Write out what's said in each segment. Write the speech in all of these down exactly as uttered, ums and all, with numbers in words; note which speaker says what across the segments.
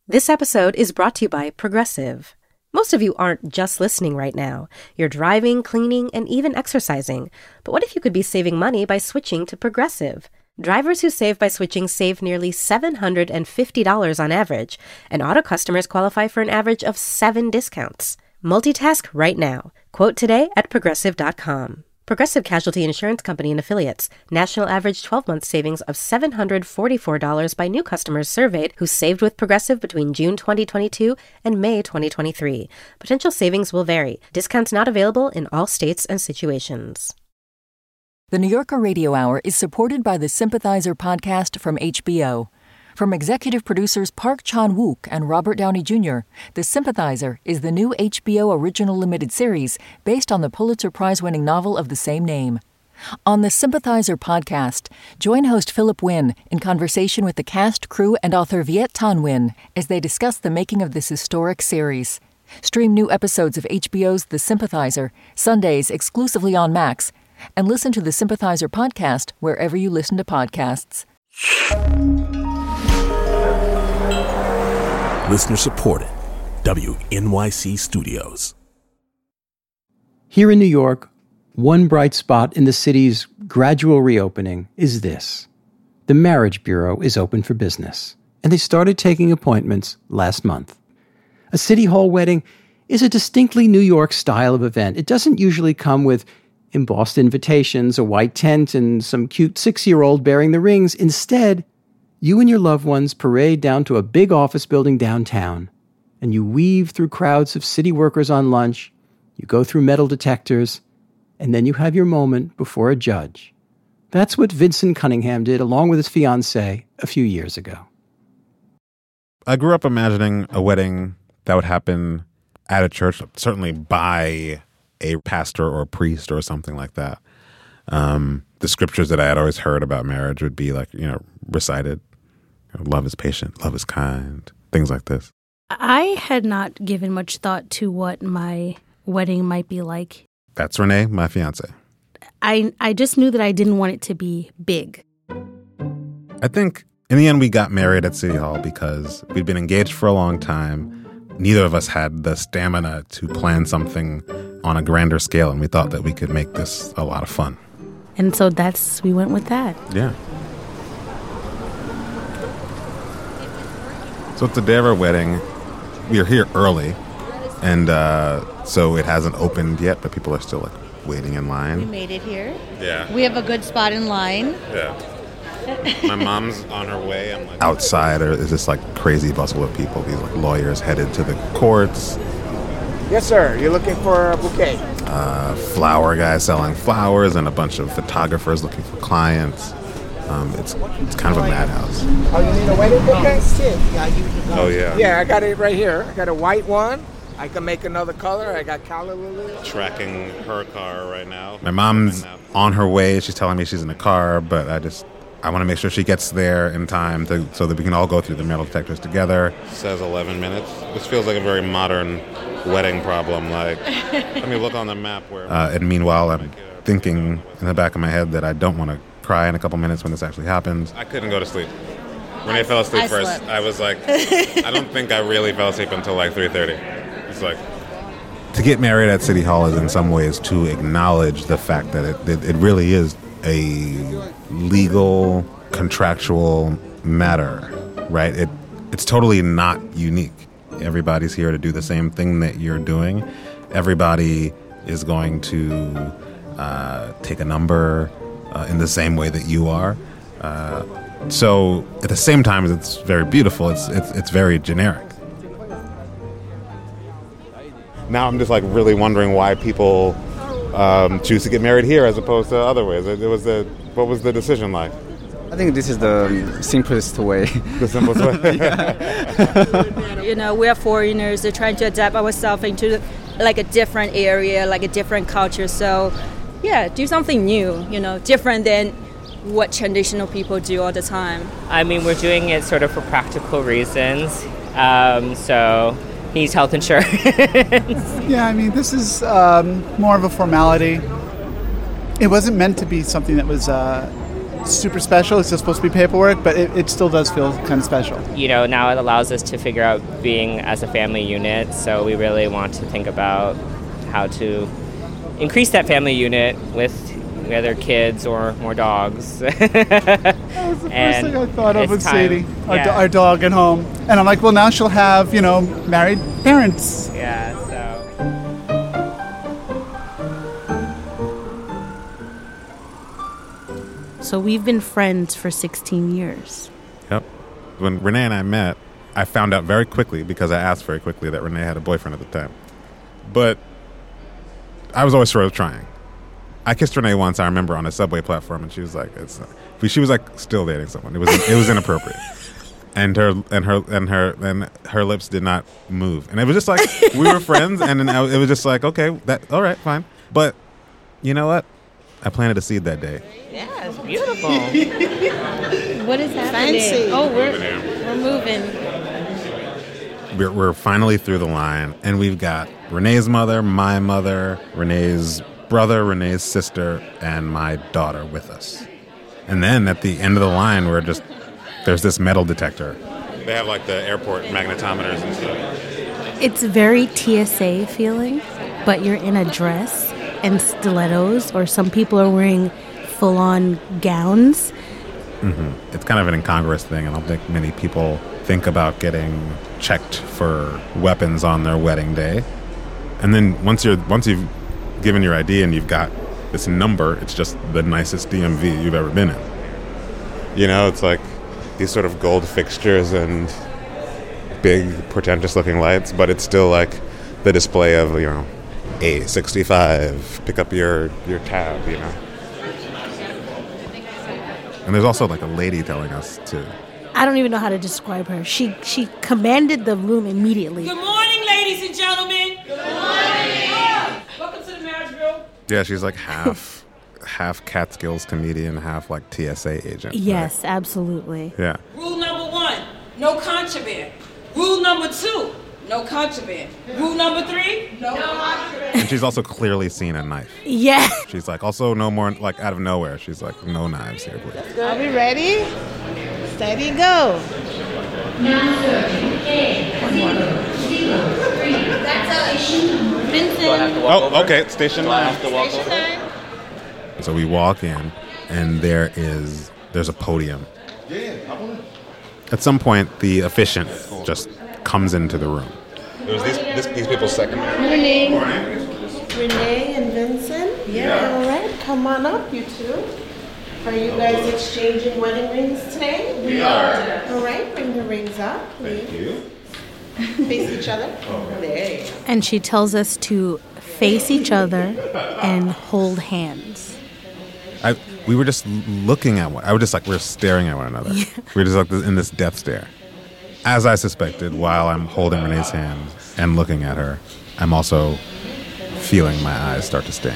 Speaker 1: This episode is brought to you by Progressive. Most of you aren't just listening right now. You're driving, cleaning, and even exercising. But what if you could be saving money by switching to Progressive? Drivers who save by switching save nearly seven hundred fifty dollars on average, and auto customers qualify for an average of seven discounts. Multitask right now. Quote today at progressive dot com. Progressive Casualty Insurance Company and Affiliates. National average twelve-month savings of seven hundred forty-four dollars by new customers surveyed who saved with Progressive between June twenty twenty-two and May twenty twenty-three. Potential savings will vary. Discounts not available in all states and situations.
Speaker 2: The New Yorker Radio Hour is supported by the Sympathizer podcast from H B O. From executive producers Park Chan-wook and Robert Downey Junior, The Sympathizer is the new H B O original limited series based on the Pulitzer Prize-winning novel of the same name. On the Sympathizer podcast, join host Philip Wynn in conversation with the cast, crew, and author Viet Thanh Nguyen as they discuss the making of this historic series. Stream new episodes of H B O's The Sympathizer, Sundays exclusively on Max, and listen to the Sympathizer podcast wherever you listen to podcasts.
Speaker 3: Listener supported. W N Y C Studios.
Speaker 4: Here in New York, one bright spot in the city's gradual reopening is this. The Marriage Bureau is open for business, and they started taking appointments last month. A City Hall wedding is a distinctly New York style of event. It doesn't usually come with embossed invitations, a white tent, and some cute six-year-old bearing the rings. Instead, you and your loved ones parade down to a big office building downtown, and you weave through crowds of city workers on lunch, you go through metal detectors, and then you have your moment before a judge. That's what Vincent Cunningham did along with his fiancée a few years ago.
Speaker 5: I grew up imagining a wedding that would happen at a church, certainly by a pastor or a priest or something like that. Um, the scriptures that I had always heard about marriage would be like, you know, recited. You know, love is patient, love is kind, things like this.
Speaker 6: I had not given much thought to what my wedding might be like.
Speaker 5: That's Renee, my fiance.
Speaker 6: I I just knew that I didn't want it to be big.
Speaker 5: I think in the end we got married at City Hall because we'd been engaged for a long time. Neither of us had the stamina to plan something on a grander scale, and we thought that we could make this a lot of fun.
Speaker 6: And so that's, we went with that.
Speaker 5: Yeah. So it's the day of our wedding. We are here early, and uh, so it hasn't opened yet, but people are still like waiting in line.
Speaker 7: We made it here.
Speaker 5: Yeah.
Speaker 7: We have a good spot in line.
Speaker 5: Yeah. My mom's on her way. I'm like, outside is this like crazy bustle of people. These like lawyers headed to the courts.
Speaker 8: Yes, sir. You're looking for a bouquet.
Speaker 5: Uh, flower guys selling flowers and a bunch of photographers looking for clients. Um, it's it's kind of a madhouse.
Speaker 8: Oh, you need a wedding bouquet?
Speaker 5: Oh, yeah.
Speaker 8: Yeah, I got it right here. I got a white one. I can make another color. I got calla lily.
Speaker 5: Tracking her car right now. My mom's on her way. She's telling me she's in the car, but I just... I want to make sure she gets there in time to, so that we can all go through the metal detectors together. It says eleven minutes. This feels like a very modern wedding problem. Like, let me look on the map where... Uh, and meanwhile, I'm thinking in the back of my head that I don't want to cry in a couple minutes when this actually happens. I couldn't go to sleep. Renee I, fell asleep I first. Slept. I was like, I don't think I really fell asleep until like three thirty. It's like... To get married at City Hall is in some ways to acknowledge the fact that it, it, it really is a legal, contractual matter, right? It it's totally not unique. Everybody's here to do the same thing that you're doing. Everybody is going to uh, take a number uh, in the same way that you are. Uh, so at the same time as it's very beautiful, it's it's it's very generic. Now I'm just like really wondering why people Um, choose to get married here as opposed to other ways. It, it was the what was the decision like?
Speaker 9: I think this is the simplest way.
Speaker 5: The simplest way.
Speaker 10: You know, we're foreigners. They're trying to adapt ourselves into like a different area, like a different culture. So, yeah, do something new. You know, different than what traditional people do all the time.
Speaker 11: I mean, we're doing it sort of for practical reasons. Um, so. Needs health insurance.
Speaker 12: Yeah, I mean, this is um, more of a formality. It wasn't meant to be something that was uh, super special. It's just supposed to be paperwork, but it, it still does feel kind of special.
Speaker 11: You know, now it allows us to figure out being as a family unit, so we really want to think about how to increase that family unit with whether kids or more dogs.
Speaker 12: That was the first
Speaker 11: And
Speaker 12: thing I thought of
Speaker 11: it's
Speaker 12: with
Speaker 11: time-
Speaker 12: Sadie, our,
Speaker 11: yeah.
Speaker 12: do- our dog at home. And I'm like, well, now she'll have, you know, married parents.
Speaker 11: Yeah, so...
Speaker 6: So we've been friends for sixteen years.
Speaker 5: Yep. When Renee and I met, I found out very quickly, because I asked very quickly, that Renee had a boyfriend at the time. But I was always sort of trying. I kissed Renee once, I remember, on a subway platform, and she was like, "It's." Uh, she was like still dating someone. It was it was inappropriate, and her and her and her and her lips did not move, and it was just like we were friends, and then I, it was just like, okay, that all right, fine. But you know what? I planted a seed that day.
Speaker 10: Yeah, it's beautiful.
Speaker 7: What is happening?
Speaker 10: Fancy.
Speaker 7: Oh, we're
Speaker 5: Moving
Speaker 7: we're moving.
Speaker 5: We're, we're finally through the line, and we've got Renee's mother, my mother, Renee's brother, Renee's sister, and my daughter with us. And then at the end of the line, we're just, there's this metal detector. They have like the airport magnetometers and stuff.
Speaker 6: It's very T S A feeling, but you're in a dress and stilettos, or some people are wearing full-on gowns.
Speaker 5: Mm-hmm. It's kind of an incongruous thing. I don't think many people think about getting checked for weapons on their wedding day. And then once you're once you've given your I D and you've got this number, it's just the nicest D M V you've ever been in. You know, it's like these sort of gold fixtures and big, pretentious-looking lights, but it's still like the display of, you know, A sixty-five, pick up your, your tab, you know. And there's also like a lady telling us to...
Speaker 6: I don't even know how to describe her. She she commanded the room immediately.
Speaker 13: Good morning, ladies and gentlemen. Good morning. Welcome to the marriage bureau.
Speaker 5: Yeah, she's like half half Catskills comedian, half like T S A agent.
Speaker 6: Yes, absolutely.
Speaker 5: Yeah.
Speaker 13: Rule number one, no contraband. Rule number two, no contraband. Rule number three, no contraband.
Speaker 5: And she's also clearly seen a knife.
Speaker 6: Yeah.
Speaker 5: She's like, also no more, like out of nowhere, she's like, no knives here, please.
Speaker 7: Are we ready? Steady, go. Vincent.
Speaker 5: Oh, okay, station nine.
Speaker 7: Station nine.
Speaker 5: So we walk in, and there is, there's a podium. At some point, the officiant just comes into the room. It was these, this, these people's second marriage.
Speaker 7: Morning. Renee and Vincent. Yeah. All right, come on up, you two. Are you guys exchanging wedding rings today?
Speaker 5: We are.
Speaker 7: All right, bring the rings up, please.
Speaker 5: Thank you.
Speaker 7: Face each other. There you go.
Speaker 6: And she tells us to face each other and hold hands.
Speaker 5: I, we were just looking at one. I was just like, we we're staring at one another. Yeah. We were just like this, in this death stare. As I suspected, while I'm holding Renee's hand and looking at her, I'm also feeling my eyes start to sting.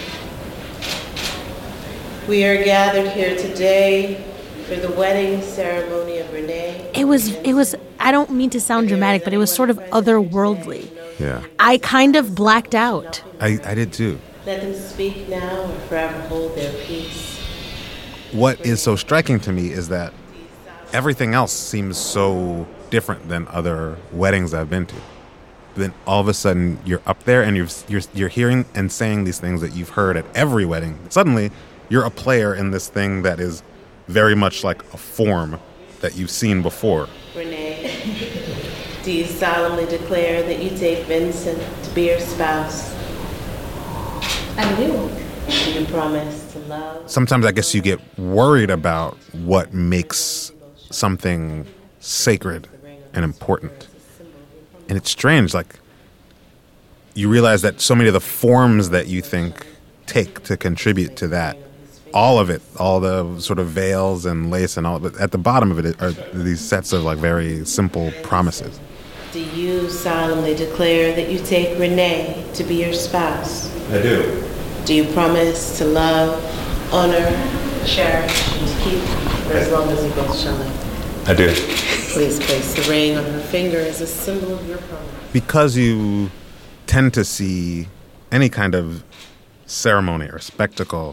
Speaker 7: We are gathered here today for the wedding ceremony of Renee.
Speaker 6: It was, it was, I don't mean to sound dramatic, but it was sort of otherworldly.
Speaker 5: Yeah.
Speaker 6: I kind of blacked out.
Speaker 5: I, I did too.
Speaker 7: Let them speak now or forever hold their peace.
Speaker 5: What is so striking to me is that everything else seems so different than other weddings I've been to. Then all of a sudden you're up there and you're, you're, you're hearing and saying these things that you've heard at every wedding. Suddenly you're a player in this thing that is very much like a form that you've seen before.
Speaker 7: Renee, do you solemnly declare that you take Vincent to be your spouse? I do. Do you promise to love?
Speaker 5: Sometimes I guess you get worried about what makes something sacred and important. And it's strange, like, you realize that so many of the forms that you think take to contribute to that, all of it, all the sort of veils and lace and all, but at the bottom of it are these sets of like very simple promises.
Speaker 7: Do you solemnly declare that you take Renee to be your spouse?
Speaker 5: I do.
Speaker 7: Do you promise to love, honor, cherish, and to keep for as long as you both shall live?
Speaker 5: I do.
Speaker 7: Please place the ring on her finger as a symbol of your promise.
Speaker 5: Because you tend to see any kind of ceremony or spectacle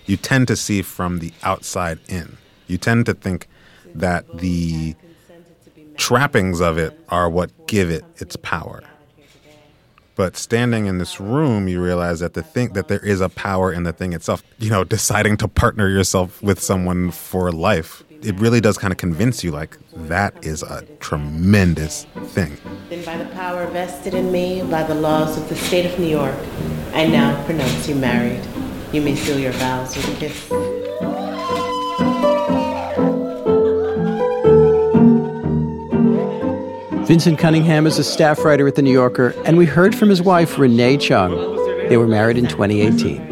Speaker 5: you tend to see from the outside in. You tend to think that the trappings of it are what give it its power. But standing in this room, you realize that the thing that there is a power in the thing itself. You know, deciding to partner yourself with someone for life, it really does kind of convince you, like, that is a tremendous thing.
Speaker 7: Then by the power vested in me by the laws of the state of New York, I now pronounce you married. You may seal your vows with a kiss.
Speaker 4: Vincent Cunningham is a staff writer at The New Yorker, and we heard from his wife, Renee Chung. They were married in twenty eighteen.